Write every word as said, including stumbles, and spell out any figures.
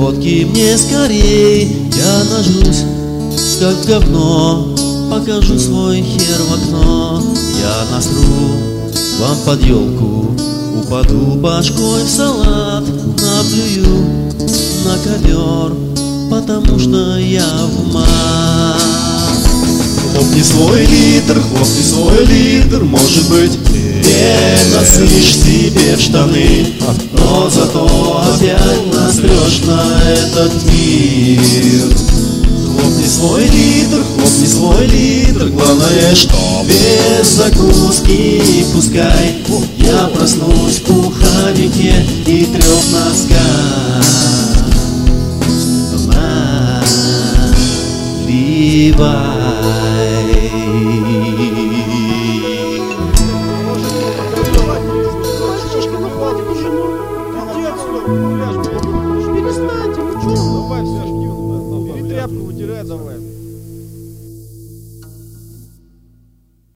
Водки мне скорей, я нажрусь, как говно. Покажу свой хер в окно. Я насру вам под елку, упаду башкой в салат, наплюю на ковер, потому что я в мат. Хлопни свой литр, хлопни свой литр, может быть, не насыщь себе в штаны, но зато опять насрешь на этот мир. Хлопни свой литр, хлопни свой литр, главное, что без закуски. Пускай я проснусь в пуховике и трех носках. Наливай. Перестаньте, ну что? Давай, все, жги, тряпку вытирай, давай.